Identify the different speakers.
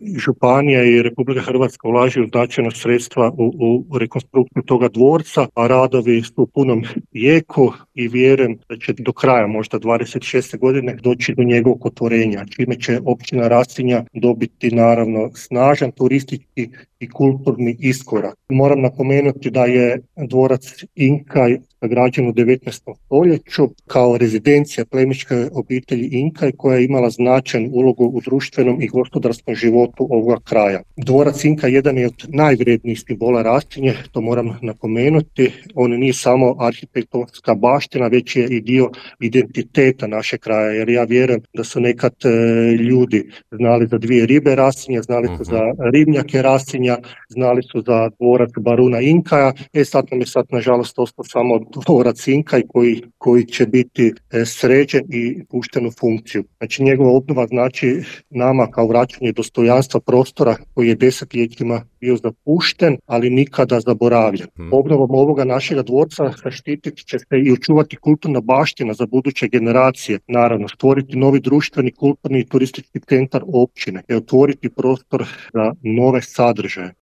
Speaker 1: županija i Republika Hrvatska ulažu značajna sredstva u rekonstrukciju toga dvorca, a radovi su u punom jeku i vjerujem da će do kraja možda 26. godine doći do njegovog otvorenja, čime će općina Rasinja dobiti naravno snažan turistički i kulturni iskorak. Moram napomenuti da je dvorac Inkaj sagrađen u 19. stoljeću kao rezidencija plemićke obitelji Inkaj koja je imala značajnu ulogu u društvenom i gospodarskom životu ovoga kraja. Dvorac Inkaj jedan je od najvrednijih simbola Rasinje, to moram napomenuti. On nije samo arhitektonska baština, već je i dio identiteta našeg kraja, jer ja vjerujem da su nekad ljudi znali za dvije ribe Rasinja, znali su za ribnjake Rasinja, znali su za dvorac baruna Inkaja, sad nam je nažalost ostao samo dvorac Inkaj koji će biti sređen i pušten u funkciju. Znači njegova obnova znači nama kao vraćanje dostojanstva prostora koji je desetljećima bio zapušten, ali nikada zaboravljen. Obnovom ovoga našega dvorca zaštitit će se i očuvati kulturna baština za buduće generacije, naravno stvoriti novi društveni, kulturni i turistički centar općine i otvoriti prostor za nove sadržaje.